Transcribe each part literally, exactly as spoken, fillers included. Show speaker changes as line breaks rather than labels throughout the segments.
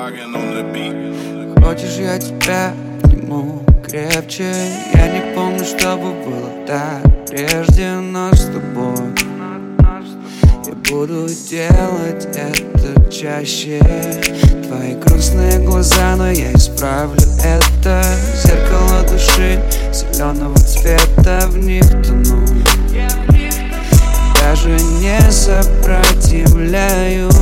Хочешь, я тебя обниму крепче? Я не помню, чтобы было так прежде, но с тобой я буду делать это чаще. Твои грустные глаза, но я исправлю это. Зеркало души зеленого цвета, в них тону. Даже не сопротивляюсь.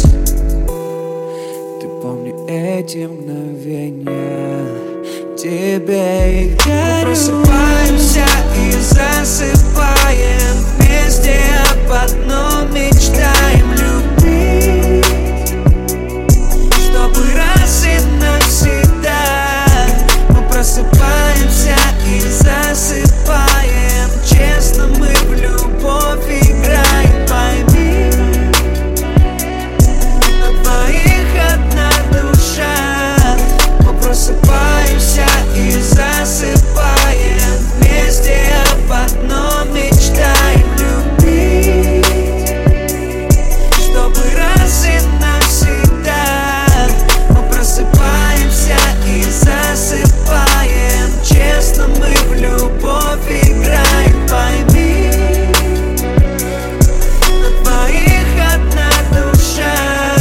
Ты помни эти мгновения, тебе их дарю. Мы просыпаемся и засыпаем вместе, а потом мечтаем любить, чтобы раз и навсегда. Мы просыпаемся и засыпаем, честно мы в любовь играем, пойми. На двоих одна душа. Мы просыпаемся и засыпаем вместе, а потом мечтаем любить, чтобы раз и навсегда. Мы просыпаемся и засыпаем, честно мы в любовь играем, пойми. На двоих одна душа.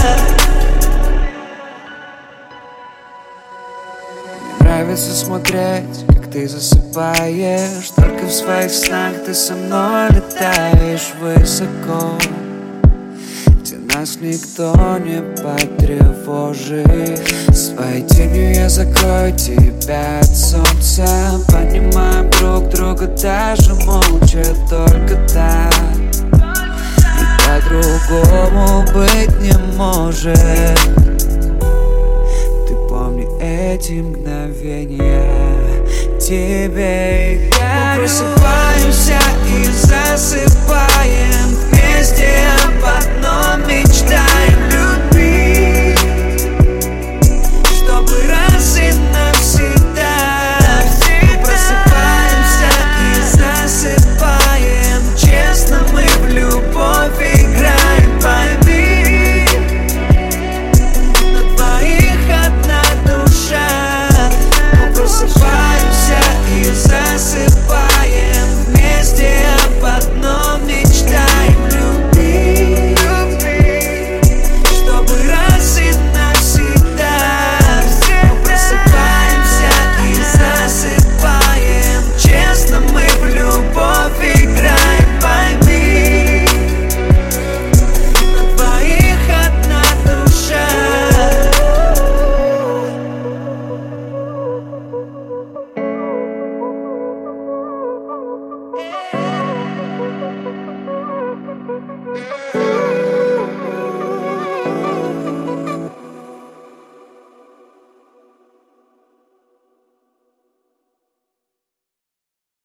Мне нравится смотреть, как ты засыпаешь. Только в своих снах ты со мной летаешь высоко, где нас никто не потревожит. Своей тенью я закрою тебя от солнца. Понимаем друг друга даже молча, только так. И по-другому быть не может. Ты помни эти мгновения, тебе их дарю. Мы просыпаемся и засыпаем вместе, а потом мечтаем